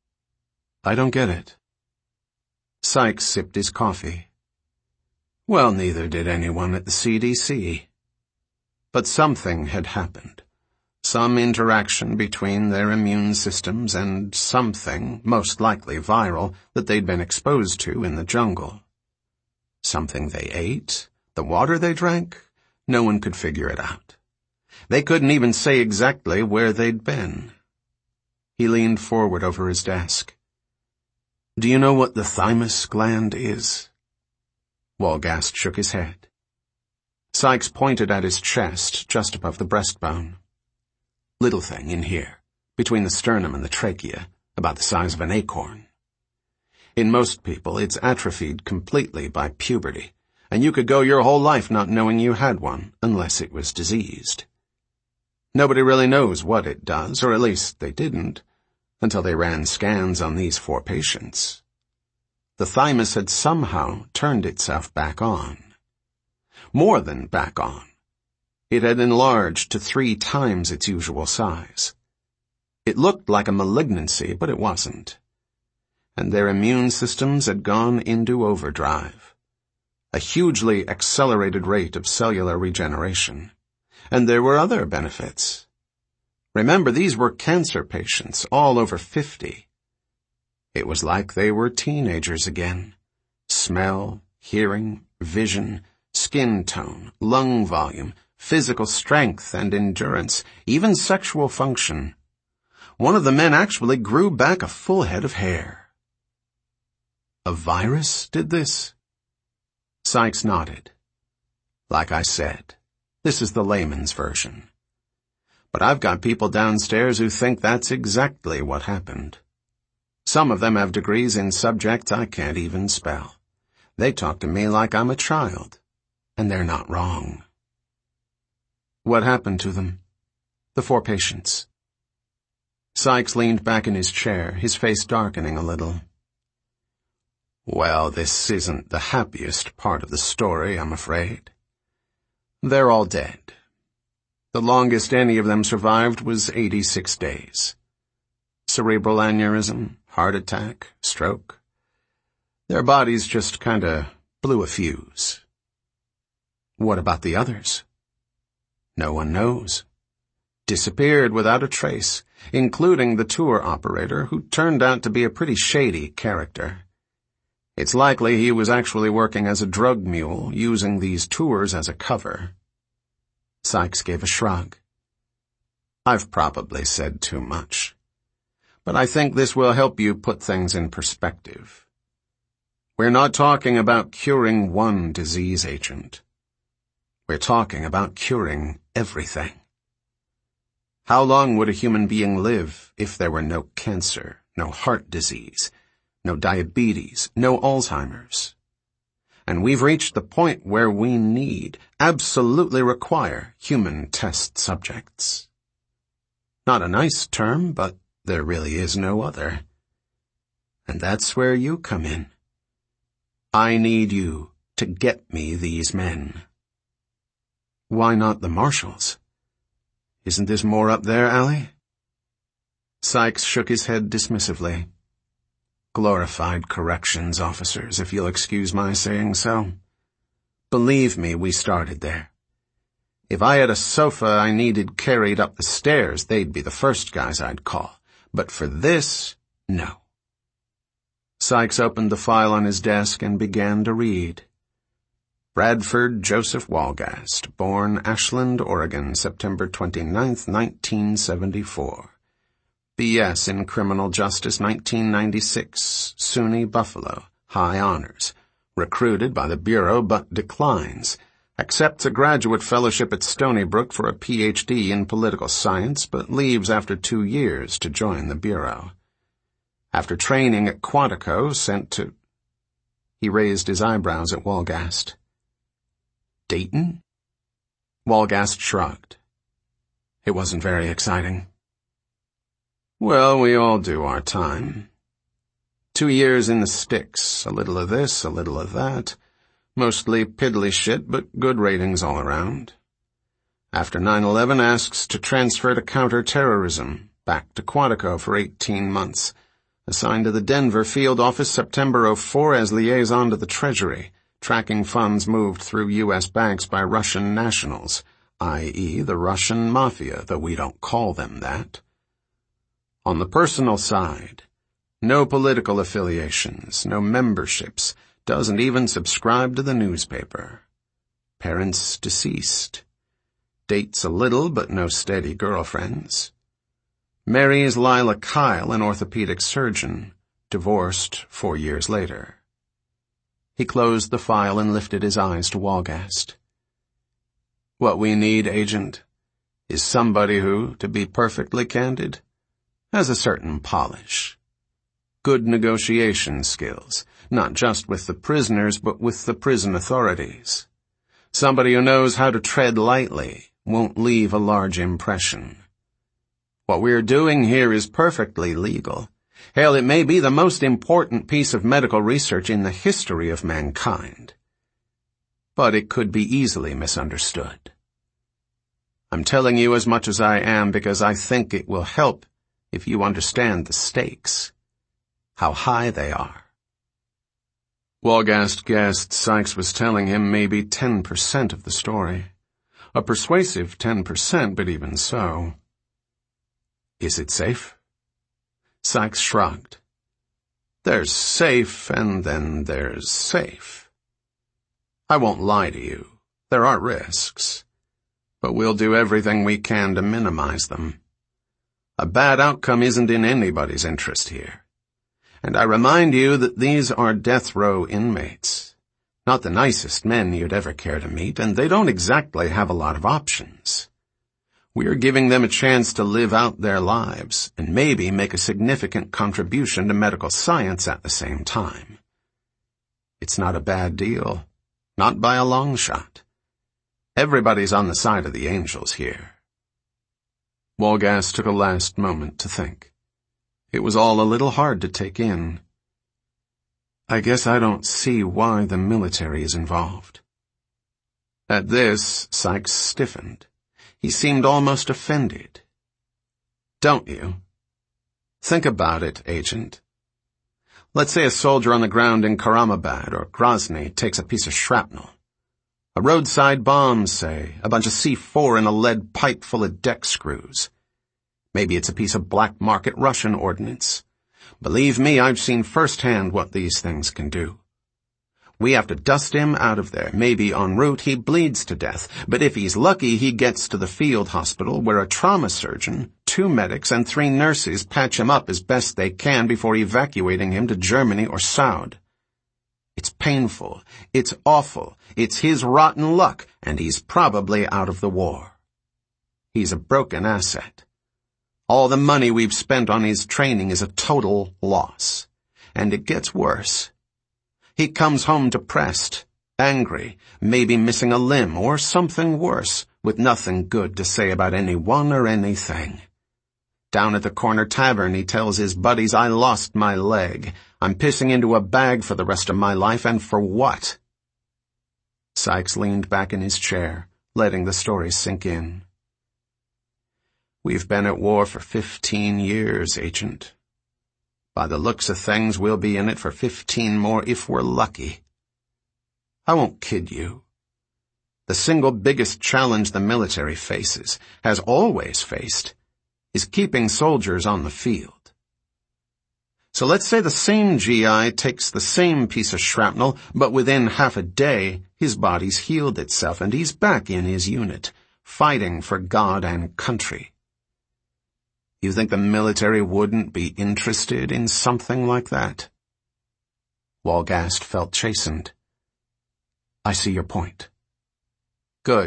I don't get it. Sykes sipped his coffee. Well, neither did anyone at the CDC. But something had happened. Some interaction between their immune systems and something, most likely viral, that they'd been exposed to in the jungle. Something they ate? The water they drank? No one could figure it out. They couldn't even say exactly where they'd been. He leaned forward over his desk. Do you know what the thymus gland is? Walgast shook his head. Sykes pointed at his chest, just above the breastbone. Little thing in here, between the sternum and the trachea, about the size of an acorn. In most people, it's atrophied completely by puberty, and you could go your whole life not knowing you had one, unless it was diseased. Nobody really knows what it does, or at least they didn't, until they ran scans on these 4 patients. The thymus had somehow turned itself back on. More than back on. It had enlarged to 3 times its usual size. It looked like a malignancy, but it wasn't. And their immune systems had gone into overdrive. A hugely accelerated rate of cellular regeneration. And there were other benefits. Remember, these were cancer patients, all over 50. It was like they were teenagers again. Smell, hearing, vision, skin tone, lung volume, physical strength and endurance, even sexual function. One of the men actually grew back a full head of hair. A virus did this? Sykes nodded. Like I said, this is the layman's version. But I've got people downstairs who think that's exactly what happened. Some of them have degrees in subjects I can't even spell. They talk to me like I'm a child, and they're not wrong. What happened to them? The 4 patients. Sykes leaned back in his chair, his face darkening a little. Well, this isn't the happiest part of the story, I'm afraid. They're all dead. The longest any of them survived was 86 days. Cerebral aneurysm, heart attack, stroke. Their bodies just kinda blew a fuse. What about the others? No one knows. Disappeared without a trace, including the tour operator, who turned out to be a pretty shady character. It's likely he was actually working as a drug mule, using these tours as a cover. Sykes gave a shrug. I've probably said too much, but I think this will help you put things in perspective. We're not talking about curing one disease agent. We're talking about curing everything. How long would a human being live if there were no cancer, no heart disease, no diabetes, no Alzheimer's? And we've reached the point where we absolutely require human test subjects. Not a nice term, but there really is no other. And that's where you come in. I need you to get me these men. Why not the marshals? Isn't this more up their alley? Sykes shook his head dismissively. Glorified corrections officers, if you'll excuse my saying so. Believe me, we started there. If I had a sofa I needed carried up the stairs, they'd be the first guys I'd call. But for this, no. Sykes opened the file on his desk and began to read. Bradford Joseph Walgast, born Ashland, Oregon, September 29, 1974. B.S. in Criminal Justice, 1996, SUNY Buffalo, high honors. Recruited by the Bureau but declines. Accepts a graduate fellowship at Stony Brook for a Ph.D. in political science, but leaves after 2 years to join the Bureau. After training at Quantico, sent to... He raised his eyebrows at Walgast. Dayton? Walgast shrugged. It wasn't very exciting. Well, we all do our time. 2 years in the sticks, a little of this, a little of that. Mostly piddly shit, but good ratings all around. After 9/11, asks to transfer to counter-terrorism, back to Quantico for 18 months. Assigned to the Denver field office September '04 as liaison to the Treasury, tracking funds moved through U.S. banks by Russian nationals, i.e. the Russian mafia, though we don't call them that. On the personal side, no political affiliations, no memberships, doesn't even subscribe to the newspaper. Parents deceased. Dates a little, but no steady girlfriends. Marries Lila Kyle, an orthopedic surgeon, divorced 4 years later. He closed the file and lifted his eyes to Walgast. What we need, Agent, is somebody who, to be perfectly candid, has a certain polish. good negotiation skills, not just with the prisoners, but with the prison authorities. Somebody who knows how to tread lightly won't leave a large impression. What we're doing here is perfectly legal. Hell, it may be the most important piece of medical research in the history of mankind. But it could be easily misunderstood. I'm telling you as much as I am because I think it will help if you understand the stakes, how high they are. Walgast guessed Sykes was telling him maybe 10% of the story. A persuasive 10%, but even so. Is it safe? Sykes shrugged. There's safe, and then there's safe. I won't lie to you. There are risks. But we'll do everything we can to minimize them. A bad outcome isn't in anybody's interest here. And I remind you that these are death row inmates. Not the nicest men you'd ever care to meet, and they don't exactly have a lot of options. We're giving them a chance to live out their lives and maybe make a significant contribution to medical science at the same time. It's not a bad deal. Not by a long shot. Everybody's on the side of the angels here. Walgast took a last moment to think. It was all a little hard to take in. I guess I don't see why the military is involved. At this, Sykes stiffened. He seemed almost offended. Don't you? Think about it, Agent. Let's say a soldier on the ground in Karamabad or Grozny takes a piece of shrapnel. A roadside bomb, say, a bunch of C4 in a lead pipe full of deck screws. Maybe it's a piece of black market Russian ordnance. Believe me, I've seen firsthand what these things can do. We have to dust him out of there. Maybe en route he bleeds to death, but if he's lucky he gets to the field hospital where a trauma surgeon, 2 medics, and 3 nurses patch him up as best they can before evacuating him to Germany or Saud. It's painful, it's awful, it's his rotten luck, and he's probably out of the war. He's a broken asset. All the money we've spent on his training is a total loss. And it gets worse. He comes home depressed, angry, maybe missing a limb or something worse, with nothing good to say about anyone or anything. Down at the corner tavern he tells his buddies, I lost my leg. I'm pissing into a bag for the rest of my life, and for what? Sykes leaned back in his chair, letting the story sink in. We've been at war for 15 years, Agent. By the looks of things, we'll be in it for 15 more if we're lucky. I won't kid you. The single biggest challenge the military faces, has always faced, is keeping soldiers on the field. So let's say the same GI takes the same piece of shrapnel, but within half a day, his body's healed itself and he's back in his unit, fighting for God and country. You think the military wouldn't be interested in something like that? Walgast felt chastened. I see your point.